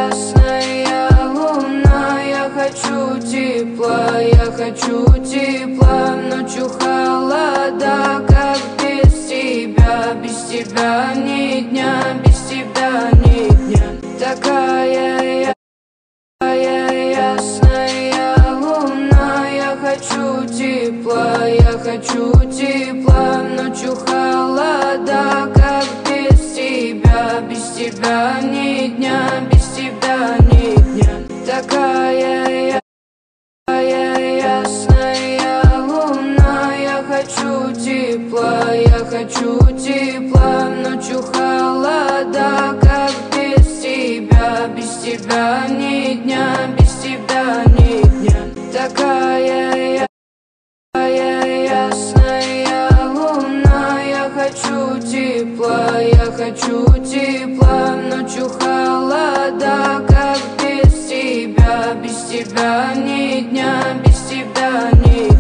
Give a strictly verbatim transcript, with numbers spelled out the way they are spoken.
ясная луна. Я хочу тепла, я хочу тепла. Ночью холода, как без тебя. Без тебя ни дня, без тебя ни дня. Такая ясная луна. Я хочу тепла, я хочу тепла. Ночью холода, как без тебя. Без тебя ни дня, без тебя ни дня. Такая ясная луна. Я хочу тепла, я хочу тепла. Ночью холода, как без тебя. Без тебя ни дня, без тебя ни дня. Такая ясная луна. Я хочу тепла, я хочу тепла. Ночью холода, как без тебя. Без тебя ни дня, без тебя ни дня.